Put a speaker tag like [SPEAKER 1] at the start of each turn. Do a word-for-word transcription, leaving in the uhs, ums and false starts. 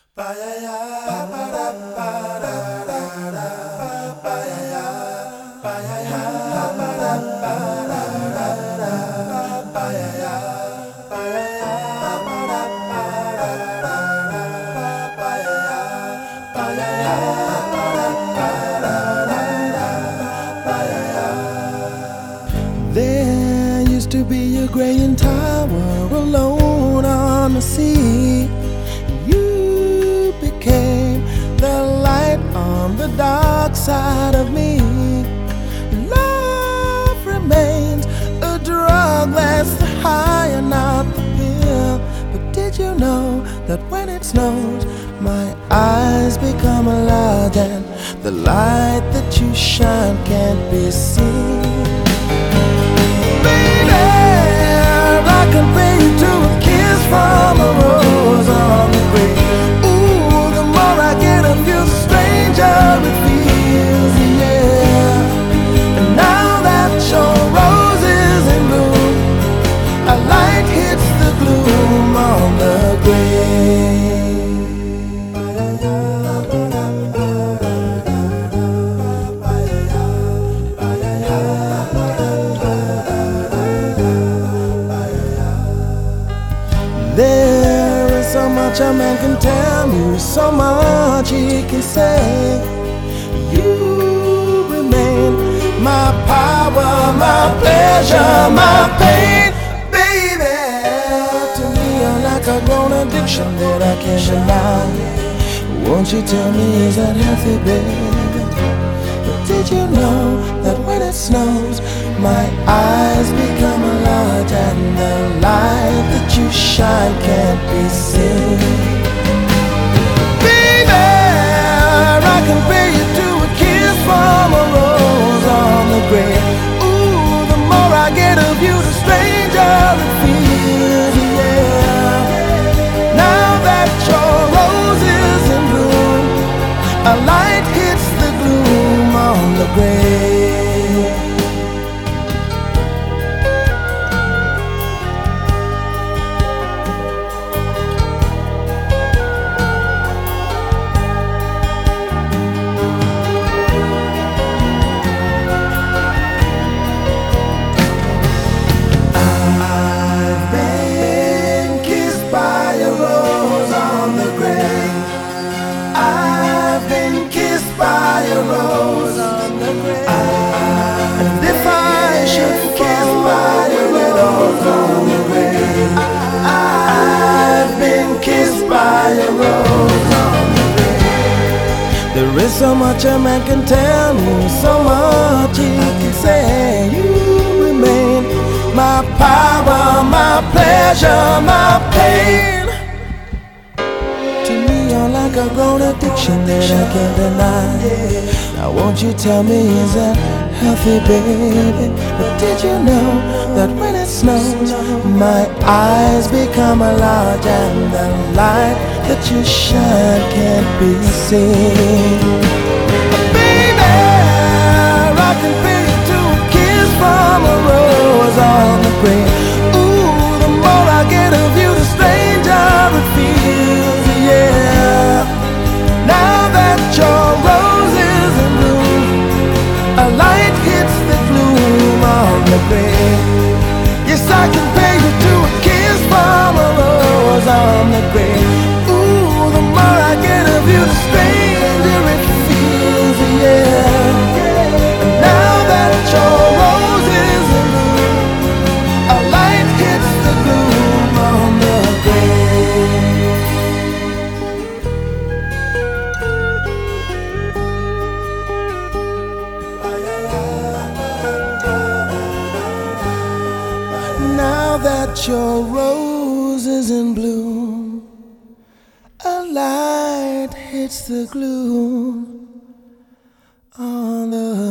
[SPEAKER 1] There used to be a graying tower alone on the sea. You became the light on the dark side of me. Love remains a drug that's the high and not the pill. But did you know that when it snows, my eyes become large and the light that you shine can't be seen? I compare you to a kiss from a rose on the grave. Ooh, the more I get of you, the stranger it feels, yeah. And now that your rose is in bloom, a light hits the gloom on the grave. There is so much a man can tell you, so much he can say. You remain my power, my pleasure, my pain, baby. To me you're like a grown addiction that I can't deny. Won't you tell me, is that healthy, baby? But did you know that when it snows, my eyes become large and the light that you shine can't be seen? Baby, I compare you to a kiss from a rose on the grave. Ooh, the more I get of you, the stranger it feels, yeah. Now that your rose is in bloom, a light hits the gloom on the grave. There is so much a man can tell me, so much he can say. You remain my power, my pleasure, my pain. To me you're like a grown addiction that I can't deny. Now won't you tell me, is that healthy, baby? But did you know that when it snows, my eyes become large and the light that you shine can't be seen? Baby, I compare you to a kiss from a rose on the grave. Ooh, the more I get of you, the stranger it feels, yeah. Now that your rose is in bloom, a light hits the gloom on the grave. Yes, I compare you to a kiss from a rose on the grave. Ooh, the more I get of you, the stranger it feels, yeah. And now that your rose is in bloom, a light hits the gloom on the grave. Now that your rose is in bloom, a light hits the gloom on the